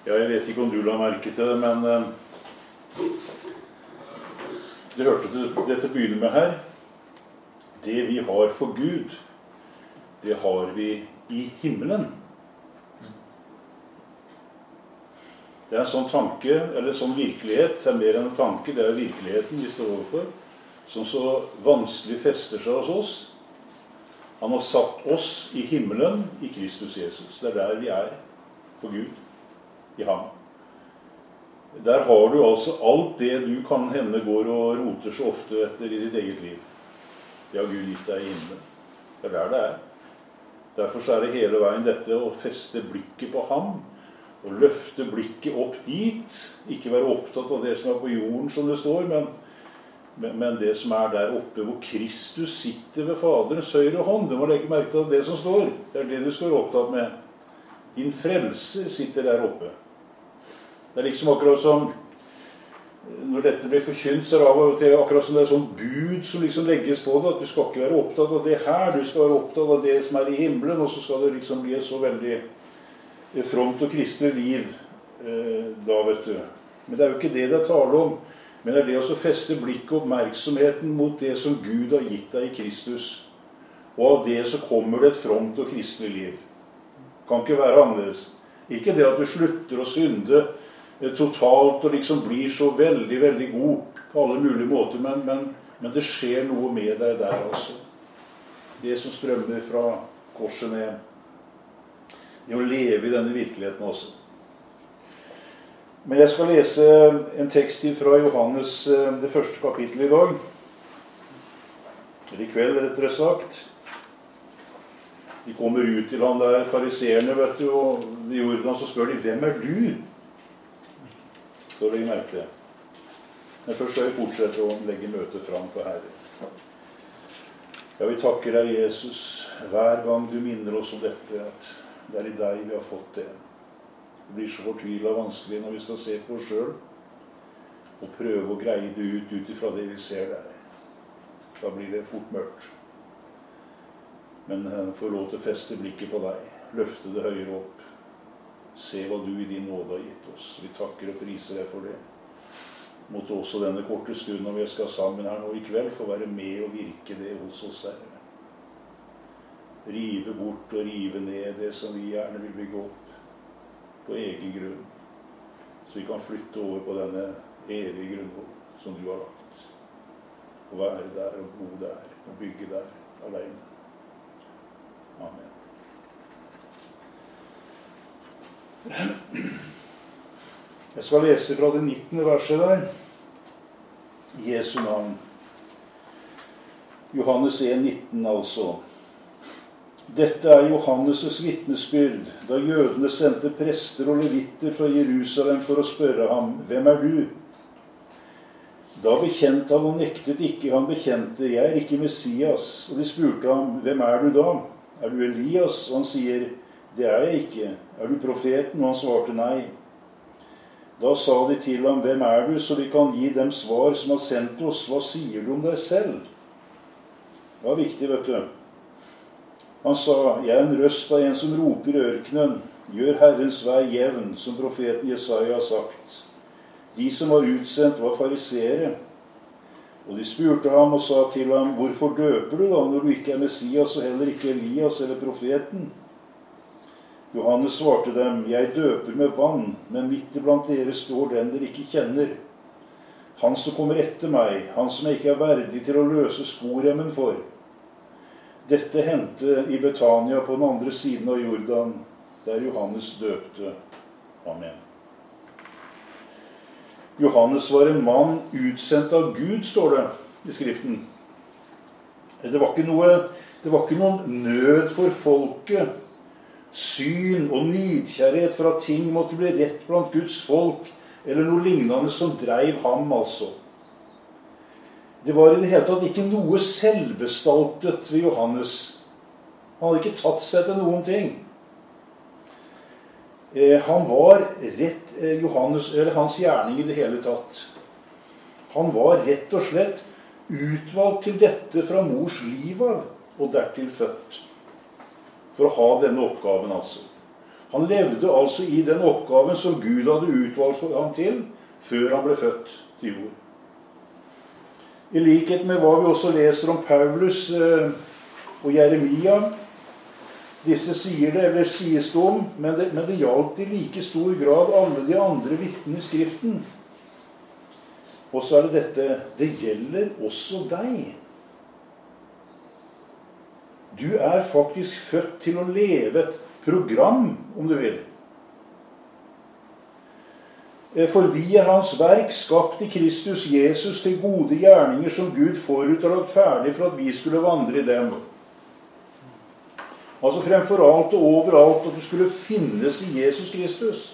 Ja, jeg vet ikke om du la merke til det, men du hørte dette begynner med her. Det vi har for Gud, det har vi i himmelen. Det er en sånn tanke, eller sånn virkelighet, det er mer enn en tanke, det er virkeligheten vi står overfor, som så vanskelig fester seg hos oss. Han har satt oss i himmelen i Kristus Jesus. Det er der vi er for Gud, i ham. Der har du altså alt det du kan hende går og roter så ofte etter i ditt eget liv. Det har Gud gitt deg i himmelen. Det er der det er. Derfor så er det hele veien dette å feste blikket på ham, og løfte blikket opp dit. Ikke være opptatt av det som er på jorden, som det står, men det som er der oppe, hvor Kristus sitter ved Faderens høyre hånd. Du må legge merke til det som står. Det er det du skal være opptatt med. Din frelser sitter der oppe. Det er liksom akkurat som, når dette blir forkynt, så er det av og til akkurat som det er sånn bud som liksom legges på det, at du skal ikke være opptatt av det her, du skal være opptatt av det som er i himmelen, og så skal det liksom bli et så veldig fromt og kristelig liv da, vet du. Men det er jo ikke det det taler om, men det er det å feste blikket og oppmerksomheten mot det som Gud har gitt deg i Kristus. Og av det så kommer det et fromt og kristelig liv. Kan ikke være annerledes. Ikke det at du slutter å synde totalt og liksom blir så veldig, veldig god på alle mulige måter, men det skjer noe med deg der altså. Det som strømmer fra korset ned. Det å leve i denne virkeligheten også. Men jeg skal lese en tekst fra Johannes, det første kapittelet i dag. Eller i kveld, rettere sagt. De kommer ut til han der, fariserene, vet du, og i Jordan så spør de, hvem er du? Så legger merke det. Men først skal vi fortsette å legge møtet fram for Herre. Ja, vi takker deg, Jesus, hver gang du minner oss om dette, at det er i deg vi har fått det. Det blir så fortvilet og vanskelig når vi skal se på oss selv og prøve å greie det ut ifra det vi ser der. Da blir det fort mørkt. Men få lov til å feste blikket på deg, løfte det høyere opp, se hva du i din nåde har gitt oss. Vi takker og priser deg for det. Måtte også denne korte stunden når vi skal sammen her nå i kveld få være med og virke det hos oss, Herre. Rive bort og rive ned det som vi gjerne vil bygge opp på egen grunn, så vi kan flytte over på denne evige grunnen som du har lagt. Og være der og bo der og bygge der alene. Amen. Jeg skal lese fra det 19. verset der. Jesu navn. Johannes 1,19 altså. Dette er Johannes' vitnesbyrd, da jødene sendte prester og levitter fra Jerusalem for å spørre ham, hvem er du? Da bekjente han og nektet ikke, han bekjente, jeg er ikke Messias. Og de spurte ham, hvem er du da? Er du Elias? Og han sier, det er jeg ikke. Er du profeten? Og han svarte nei. Da sa de til ham, hvem er du, så vi kan gi dem svar som har sendt oss. Hva sier du om deg selv? Det var viktig, vet du. Han sa, jeg er en røst av en som roper i ørkenen, gjør Herrens vei jevn, som profeten Jesaja har sagt. De som var utsendt var fariseere. Og de spurte ham og sa til ham, hvorfor døper du da, når du ikke er Messias og heller ikke Elias eller profeten? Johannes svarte dem, jeg døper med vann, men midt iblant dere står den dere ikke kjenner. Han som kommer etter meg, han som jeg ikke er verdig til å løse sporemmen for. Dette hendte i Betania på den andre siden av Jordan, der Johannes døpte. Amen. Johannes var en mann utsendt av Gud, står det i skriften. Det var ikke noen nød for folket, syn og nidkjærhet for at ting måtte bli rett blant Guds folk, eller noe lignende som dreiv ham altså. Det var i det hele tatt ikke noe selvbestaltet ved Johannes. Han hadde ikke tatt seg til noen ting. Han var rett, hans gjerning i det hele tatt. Han var rett og slett utvalgt til dette fra mors liv av, og dertil født. For å ha denne oppgaven altså. Han levde altså i den oppgaven som Gud hadde utvalgt for ham til, før han ble født til jord. I likhet med hva vi også leser om Paulus og Jeremia, disse sier det, eller sies det om, men det gjaldt i like stor grad alle de andre vitnene i Skriften. Og så er det dette, det gjelder også deg. Du er faktisk født til å leve et program, om du vil. For vi er hans verk, skapt i Kristus Jesus til gode gjerninger som Gud forut har lagt ferdig for at vi skulle vandre i dem. Altså fremfor alt og overalt at du skulle finnes i Jesus Kristus.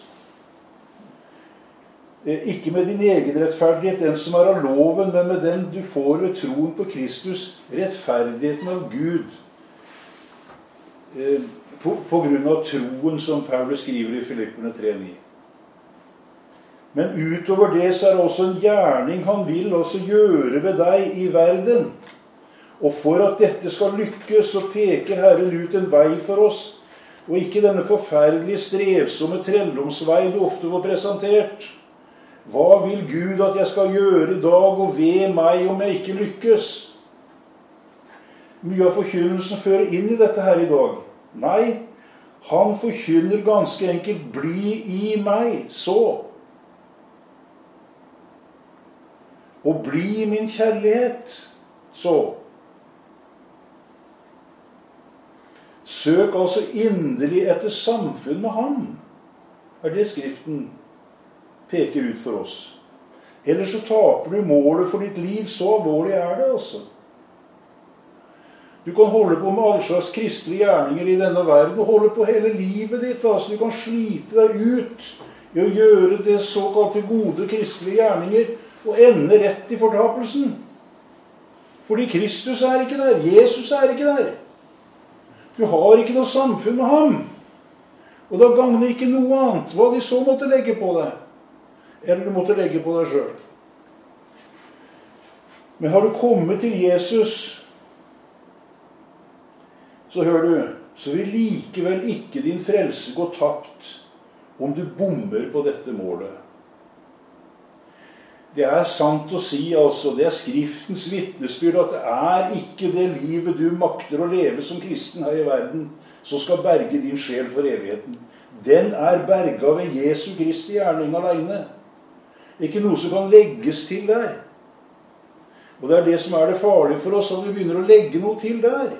Ikke med din egen rettferdighet, den som er av loven, men med den du får ved troen på Kristus, rettferdigheten av Gud. På grunn av troen som Paulus skriver i Filipperne 3:9. Men utover det så er det også en gjerning han vil også gjøre ved deg i verden. Og for at dette skal lykkes, så peker Herren ut en vei for oss, og ikke denne forferdelige strevsomme trelldomsvei du ofte får presentert. Hva vil Gud at jeg skal gjøre i dag, og ved meg om jeg ikke lykkes? Mye av forkynnelsen fører inn i dette her i dag. Nei, han forkynner ganske enkelt, bli i meg, så. Og bli i min kjærlighet, så. Søk altså inderlig etter samfunn med ham, er det Skriften peker ut for oss. Ellers så taper du målet for ditt liv, så alvorlig er det altså. Du kan holde på med alle slags kristelige gjerninger i denne verden, og holde på hele livet ditt, altså. Du kan slite deg ut i å gjøre det såkalte gode kristelige gjerninger, og ende rett i fortapelsen. Fordi Kristus er ikke der, Jesus er ikke der. Du har ikke noe samfunn med ham. Og da gagner ikke noe annet, hva de så måtte legge på deg. Eller du måtte legge på deg selv. Men har du kommet til Jesus, så hør du, så vil likevel ikke din frelse gå tapt om du bommer på dette målet. Det er sant å si, altså, det er Skriftens vitnesbyrd at det er ikke det livet du makter å leve som kristen her i verden som skal berge din sjel for evigheten. Den er berget ved Jesu Kristi gjerning alene. Ikke noe som kan legges til der. Og det er det som er det farlige for oss, at vi begynner å legge noe til der.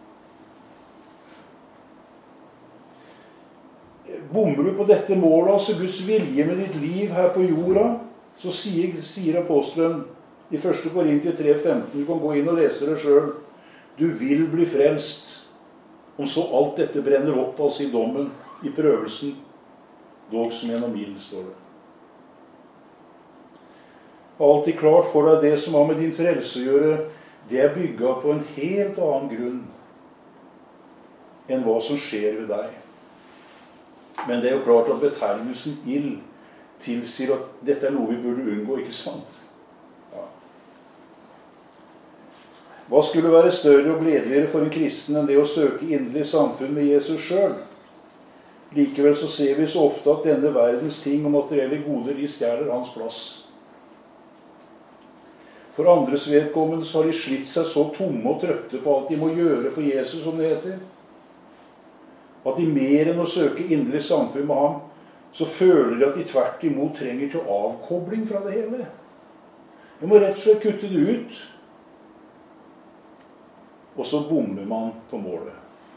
Bommer du på dette målet, altså Guds vilje med ditt liv her på jorda, så sier apostelen i 1. Korintier 3:15, du kan gå inn og lese det selv, du vil bli frelst, om så alt dette brenner opp, altså i dommen, i prøvelsen, dog som gjennom ild, står det. Alltid klart for deg det som har med din frelse å gjøre, det er bygget på en helt annen grunn enn hva som skjer ved deg. Men det er jo klart at betegnelsen ild tilsier at dette er noe vi burde unngå, ikke sant? Ja. Hva skulle være større og gledeligere for en kristen enn det å søke inderlig samfunn med Jesus selv? Likevel så ser vi så ofte at denne verdens ting og materielle goder, de stjeler hans plass. For andres vedkommende så har de slitt seg så tomme og trøtte på alt de må gjøre for Jesus, som det heter. At de mer enn å søke inderlig samfunn med ham, så føler de at de tvert imot trenger til avkobling fra det hele. De må rett og slett kutte det ut. Og så bommer man på målet.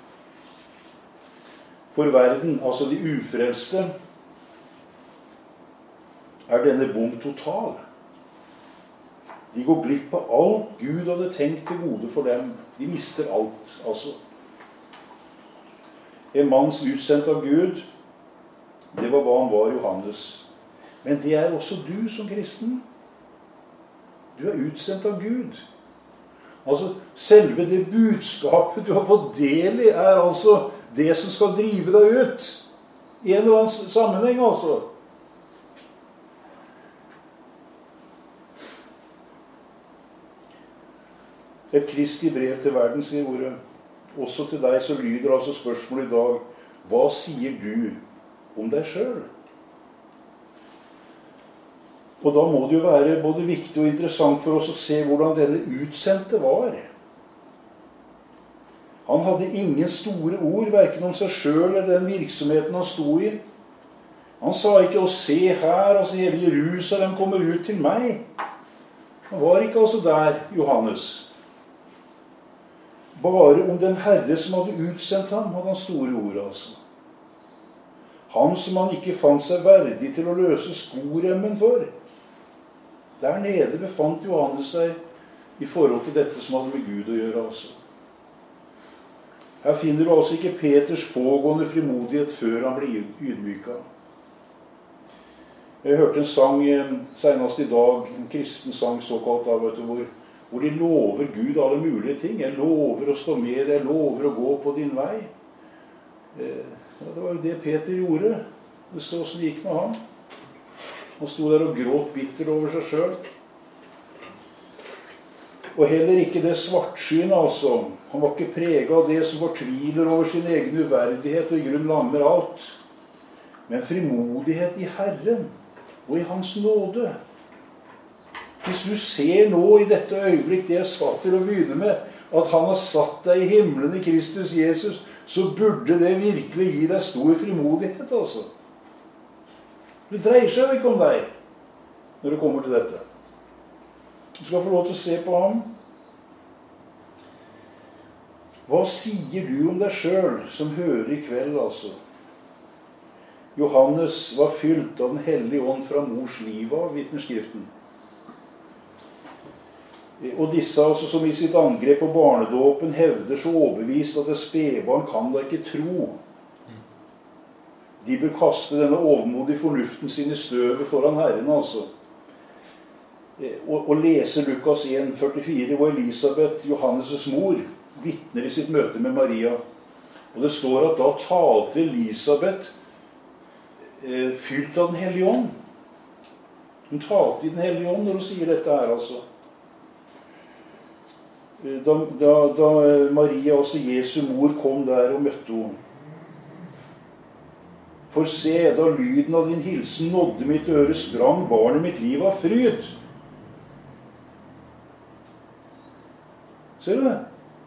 For verden, altså de ufrelste, er denne bom total. De går glipp av alt Gud hadde tenkt til gode for dem. De mister alt, altså. En manns utsendt av Gud, det var hva han var, Johannes. Men det er også du som kristen. Du er utsendt av Gud. Altså, selve det budskapet du har fått del i, er altså det som skal drive deg ut. I en eller annen sammenheng, altså. Et Kristi brev til verden, sier ordet. Også til deg så lyder altså spørsmålet i dag, hva sier du om deg selv. Og da må det jo være både viktig og interessant for oss å se hvordan denne utsendte var. Han hadde ingen store ord, hverken om seg selv eller den virksomheten han stod i. Han sa ikke å se her, altså hele Jerusalem kommer ut til meg. Han var ikke altså der, Johannes. Bare om den Herre som hadde utsendt ham, hadde han store ord, altså. Han som han ikke fant seg verdig til å løse skoremmen for. Der nede befant Johannes seg i forhold til dette som hadde med Gud å gjøre, altså. Her finner du altså ikke Peters pågående frimodighet før han ble ydmyka. Jeg hørte en sang senest i dag, en kristen sang såkalt, hvor de lover Gud alle mulige ting. Jeg lover å stå med, jeg lover å gå på din vei. Det var jo det Peter gjorde. Det så som det gikk med ham. Han stod der og gråt bitter over seg selv. Og heller ikke det svartsyn, altså. Han var ikke preget av det som fortviler over sin egen uverdighet og i grunn lammer alt. Men frimodighet i Herren og i Hans nåde. Hvis du ser nå i dette øyeblikk det jeg sa til å begynne med, at han har satt deg i himmelen i Kristus Jesus, så burde det virkelig gi deg stor frimodighet, altså. Det dreier seg jo ikke om deg når det kommer til dette. Du skal få lov til å se på ham. Hva sier du om deg selv som hører i kveld, altså? Johannes var fylt av den hellige ånd fra mors liv av, vitner Skriften. Og disse altså, som i sitt angrep på barnedåpen hevder så overbevist at et spedbarn kan da ikke tro. De bør kaste denne overmodige fornuften sin i støvet foran Herren, altså. Og lese Lukas 1,44, hvor Elisabeth, Johannes' mor, vitner i sitt møte med Maria. Og det står at da talte Elisabeth fylt av den hellige ånd. Hun talte i den hellige ånd når hun sier dette her, altså. Da Maria, altså Jesu mor, kom der og møtte henne. For se, da lyden av din hilsen nådde mitt øre, sprang barnet mitt liv av fryd. Ser du det?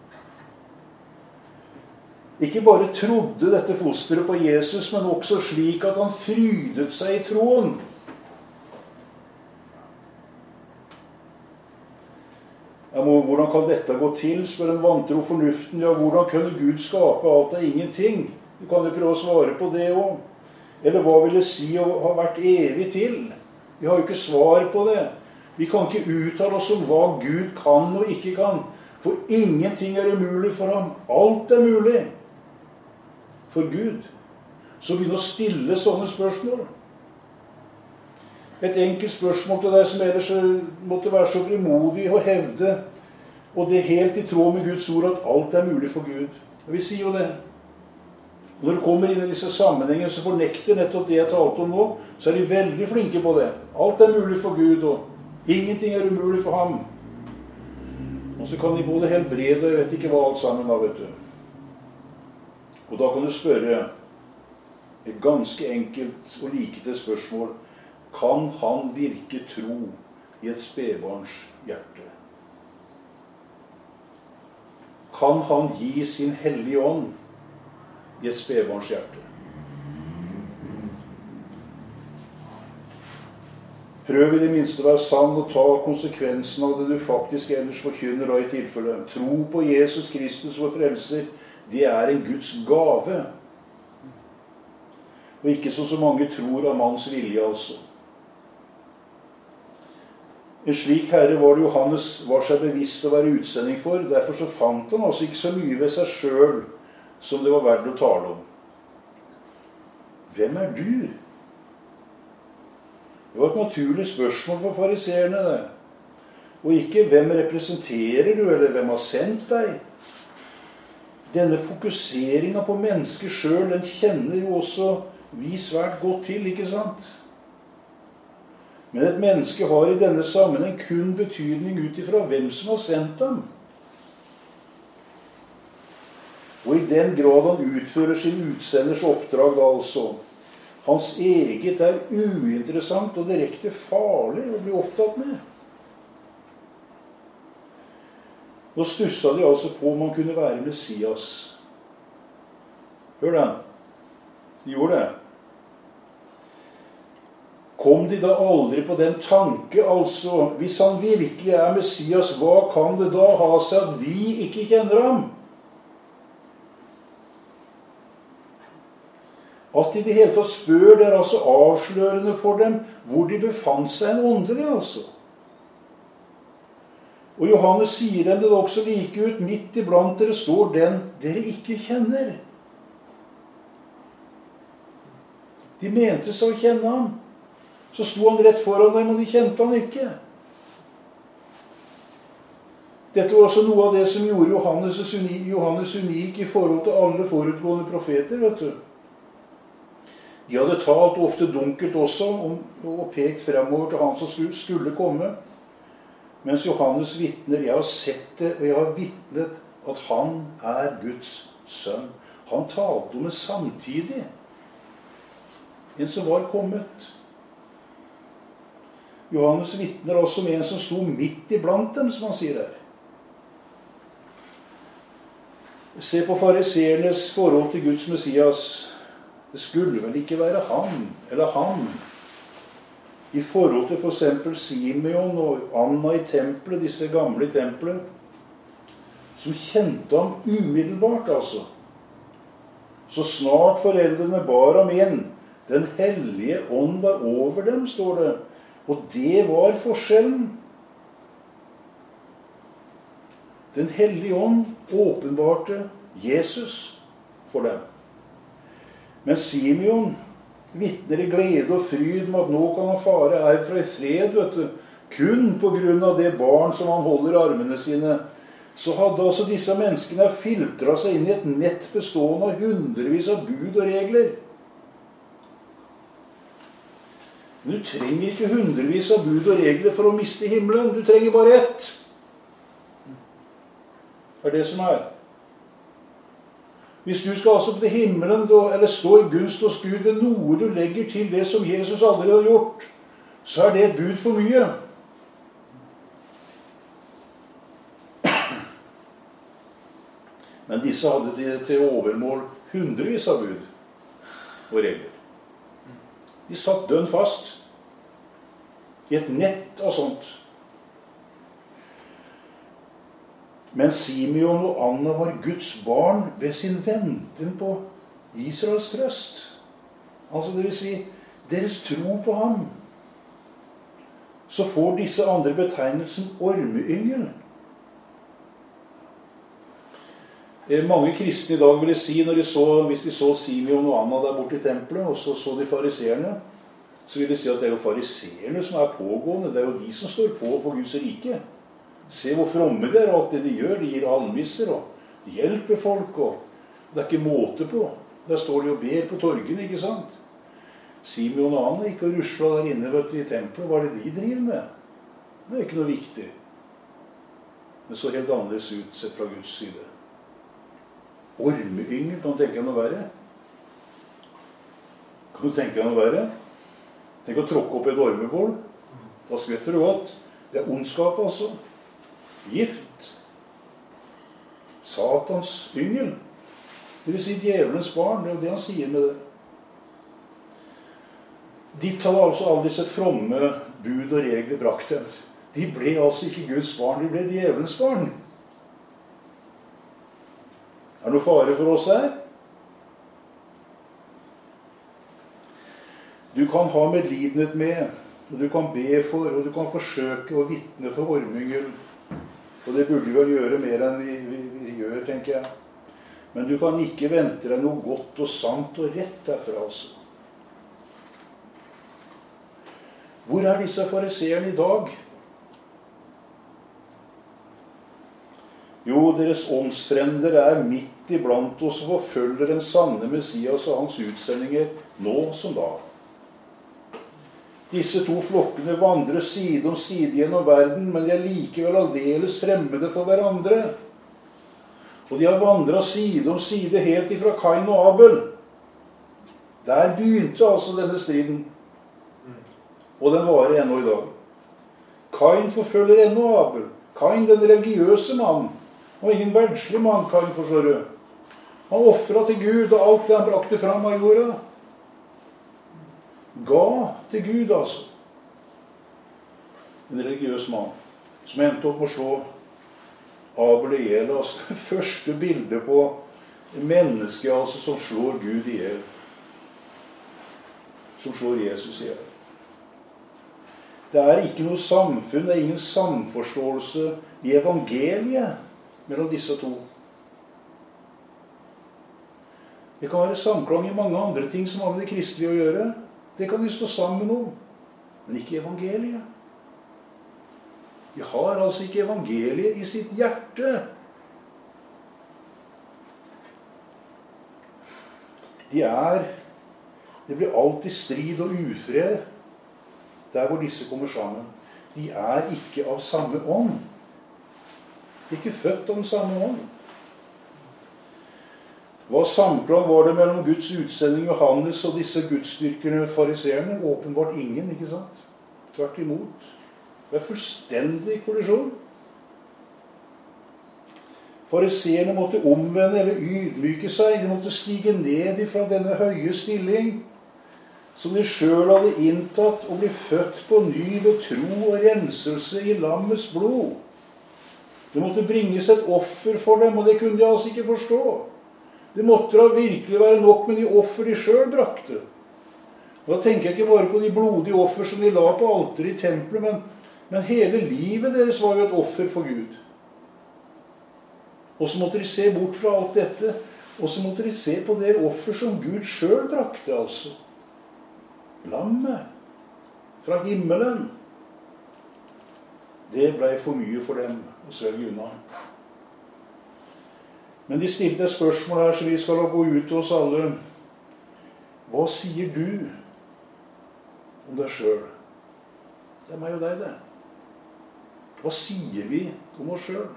Ikke bare trodde dette fosteret på Jesus, men også slik at han frydet seg i troen. Ja, hvordan kan dette gå til, spør en vantro fornuften. Ja, hvordan kunne Gud skape alt av ingenting? Du kan jo prøve å svare på det også. Eller hva vil det si å ha vært evig til? Vi har jo ikke svar på det. Vi kan ikke uttale oss om hva Gud kan og ikke kan. For ingenting er umulig for ham. Alt er mulig for Gud. Så begynn å stille sånne spørsmål. Et enkelt spørsmål til deg som ellers måtte være så frimodig og hevde, og det er helt i tråd med Guds ord, at alt er mulig for Gud. Vi sier jo det. Og når du kommer inn i disse sammenhengene som fornekter nettopp det jeg talte om nå, så er de veldig flinke på det. Alt er mulig for Gud, og ingenting er umulig for ham. Og så kan de både helbrede, og jeg vet ikke hva alt sammen da, vet du. Og da kan du spørre et ganske enkelt og likete spørsmål. Kan han virke tro i et spedbarns hjerte? Kan han gi sin hellige ånd i et spedbarns hjerte? Prøv i det minste å være sann og ta konsekvensen av det du faktisk ellers forkynner da i tilfelle. Tro på Jesus Kristus vår frelser, det er en Guds gave. Og ikke så mange tror av manns vilje, altså. En slik herre var det Johannes var seg bevisst å være utsending for. Derfor så fant han altså ikke så mye ved seg selv som det var verdt å tale om. Hvem er du? Det var et naturlig spørsmål for fariseerne, det. Og ikke hvem representerer du, eller hvem har sendt deg? Denne fokuseringen på mennesket selv, den kjenner jo også vi svært godt til, ikke sant? Men et menneske har i denne sammenheng kun betydning ut ifra hvem som har sendt ham. Og i den grad han utfører sin utsenders oppdrag, altså, hans eget er uinteressant og direkte farlig å bli opptatt med. Nå stusset de altså på om han kunne være Messias. Hør den. De gjorde det. Kom de da aldri på den tanke, altså, hvis han virkelig er Messias, hva kan det da ha seg at vi ikke kjenner ham? At de i det hele tatt spør, det er altså avslørende for dem hvor de befant seg en åndelig, altså. Og Johannes sier dem det også like ut, midt iblant dere står den dere ikke kjenner. De mente seg å kjenne ham. Så sto han rett foran dem, og de kjente han ikke. Dette var også noe av det som gjorde Johannes unik i forhold til alle forutgående profeter, vet du. De hadde talt ofte dunkelt også, og pekt fremover til han som skulle komme. Mens Johannes vittner, jeg har sett det, og jeg har vittnet at han er Guds sønn. Han talte om det samtidig. En som var kommet. Johannes vittner også med en som sto midt iblant dem, som han sier der. Se på fariseernes forhold til Guds Messias. Det skulle vel ikke være han, eller han. I forhold til for eksempel Simeon og Anna i tempelet, disse gamle i tempelet, som kjente ham umiddelbart, altså. Så snart foreldrene bar ham inn, den hellige ånd var over dem, står det. Og det var forskjellen. Den hellige ånd åpenbarte Jesus for dem. Men Simeon vittner i glede og fryd med at nå kan han fare herfra i fred, vet du. Kun på grunn av det barn som han holder i armene sine. Så hadde altså disse menneskene filtret seg inn i et nett bestående av hundrevis av bud og regler. Men du trenger ikke hundrevis av bud og regler for å miste himmelen. Du trenger bare ett. Det er det som er. Hvis du skal altså til himmelen, eller stå i gunst hos Gud ved noe du legger til det som Jesus aldri har gjort, så er det et bud for mye. Men disse hadde til overmål hundrevis av bud og regler. De satt dønn fast i et nett av sånt. Men Simeon og Anna var Guds barn ved sin venten på Israels trøst. Altså det vil si, deres tro på ham. Så får disse andre betegnelsen ormeyngel. Mange kristne i dag ville si, hvis de så Simeon og Anna der borte i tempelet, og så de fariseerne, så vil de si at det er jo fariseerne som er pågående. Det er jo de som står på for Guds rike. Se hvor fromme de er, og alt det de gjør. De gir almisser, og de hjelper folk, og det er ikke måte på. Der står de og ber på torgene, ikke sant? Simeon og Anna gikk og rusla der inne i tempelet. Hva er det de driver med? Det er ikke noe viktig. Det så helt annerledes ut sett fra Guds side. Ormeyngel, kan du tenke deg noe verre? Kan du tenke deg noe verre? Tenk å tråkke opp et ormebål. Da skvetter du godt. Det er ondskap, altså. Gift. Satans yngel. Det vil si djevelens barn. Det er jo det han sier med det. Ditt hadde altså alle disse fromme bud og regler brakt dem. De ble altså ikke Guds barn, de ble djevelens barn. Er det noe fare for oss her? Du kan ha medlidenhet med, og du kan be for, og du kan forsøke å vitne for ormeyngel. Og det burde vi vel gjøre mer enn vi gjør, tenker jeg. Men du kan ikke vente deg noe godt og sant og rett derfra, altså. Hvor er disse fariseerne i dag? Jo, deres åndsfrender er midt iblant oss og forfølger den sanne Messias og hans utsendinger nå som da. Disse to flokkene vandrer side om side gjennom verden, men de er likevel aldeles fremmede for hverandre. Og de har vandret side om side helt ifra Kain og Abel. Der begynte altså denne striden. Og den varer ennå i dag. Kain forfølger ennå Abel. Kain, den religiøse mann. Han var ingen verdslig mann, Kain, forstår du. Han offret til Gud, og alt det han brakte fram av jorda. Ga til Gud, altså. En religiøs mann, som endte opp med å slå Abel i hjel. Altså, det første bildet på mennesket, altså, som slår Gud i hjel. Som slår Jesus i hjel. Det er ikke noe samfunn, det er ingen samforståelse i evangeliet mellom disse to. Det kan være samklang i mange andre ting som har med det kristelige å gjøre. Det kan vi stå sammen om, men ikke evangeliet. De har altså ikke evangeliet i sitt hjerte. Det blir alltid strid og ufred der hvor disse kommer sammen. De er ikke av samme ånd. De er ikke født av den samme ånd. Hva samklang var det mellom Guds utsending Johannes og disse gudsdyrkerne fariseerne? Åpenbart ingen, ikke sant? Tvert imot. Det er fullstendig kollisjon. Fariseerne måtte omvende eller ydmyke seg. De måtte stige ned fra denne høye stilling som de selv hadde inntatt, og bli født på ny ved tro og renselse i lammets blod. Det måtte bringes et offer for dem, og det kunne de altså ikke forstå. Det måtte da virkelig være nok med de offer de selv brakte. Og da tenker jeg ikke bare på de blodige offer som de la på alteret i tempelet, men hele livet deres var jo et offer for Gud. Og så måtte de se bort fra alt dette, og så måtte de se på det offer som Gud selv brakte, altså. Lammet fra himmelen. Det ble for mye for dem å svelge unna. Men de stilte et spørsmål her, så vi skal la gå ut til oss alle. Hva sier du om deg selv? Det er meg og deg, det. Hva sier vi om oss selv?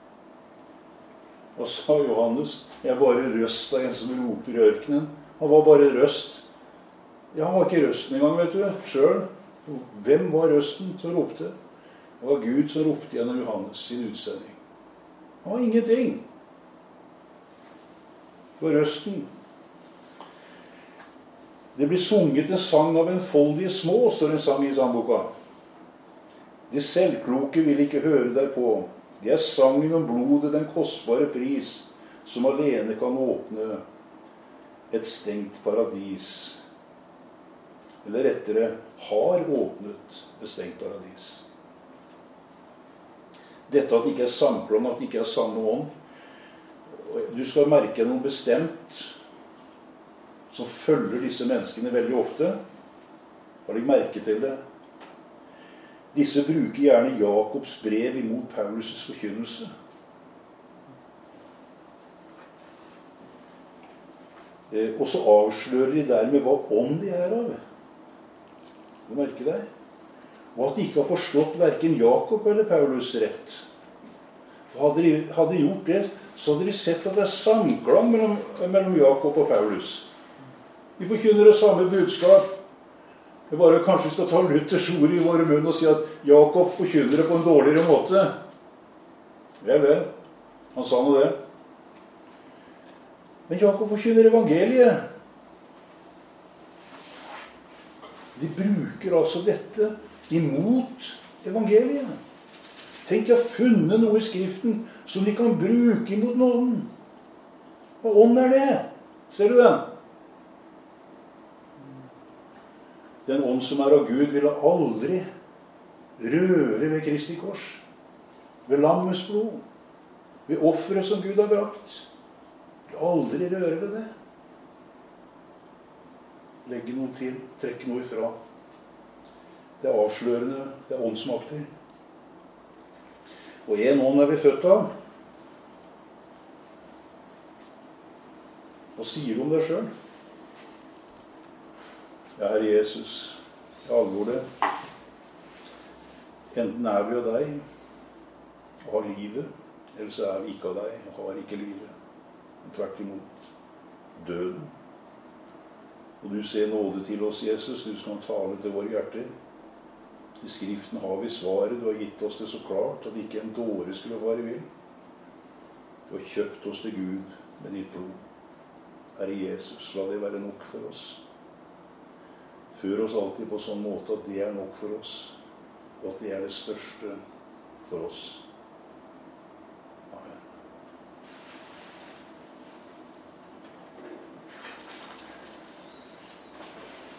Hva sa Johannes? Jeg er bare røst av en som roper i ørkenen. Han var bare røst. Ja, han var ikke røsten engang, vet du, selv. Hvem var røsten som ropte? Det var Gud som ropte gjennom Johannes sin utsending. Han var ingenting. Det var røsten. Det blir sunget en sang av enfoldige små, står en sang i sangboka. De selvkloke vil ikke høre derpå. Det er sangen om blodet, den kostbare pris, som alene kan åpne et stengt paradis. Eller rettere, har åpnet et stengt paradis. Dette at det ikke er samklang, at det ikke er samme ånd. Du skal merke noe bestemt som følger disse menneskene veldig ofte. Har de merket til det? Disse bruker gjerne Jakobs brev imot Paulus' forkynnelse. Og så avslører de dermed hva ånd de er av. Du merker deg? Og at de ikke har forstått hverken Jakob eller Paulus rett. For hadde de gjort det, så hadde de sett at det er samklang mellom Jakob og Paulus. De forkynner det samme budskap. Det er bare kanskje vi skal ta Luthers ord i våre munn og si at Jakob forkynner det på en dårligere måte. Vel, han sa noe det. Men Jakob forkynner evangeliet. De bruker altså dette imot evangeliet. Tenk, jeg har funnet noe i Skriften som de kan bruke imot noen. Hva ånd er det? Ser du den? Den ånd som er av Gud ville aldri røre ved Kristi kors. Ved lammets blod. Ved offeret som Gud har brakt. Vil aldri røre ved det. Legge noe til, trekke noe ifra. Det er avslørende, det er åndsmakter. Og en ånd er vi født av. Hva sier du om deg selv? Jeg er Jesus. Jeg alvor det. Enten er vi av deg og har livet, eller så er vi ikke av deg og har ikke livet. Men tvert imot døden. Og du ser nåde til oss, Jesus, du som kan tale til våre hjerter. I Skriften har vi svaret, du har gitt oss det så klart, at ikke en dåre skulle fare vill. Du har kjøpt oss til Gud med ditt blod. Herre Jesus, la det være nok for oss. Før oss alltid på sånn måte at det er nok for oss, og at det er det største for oss.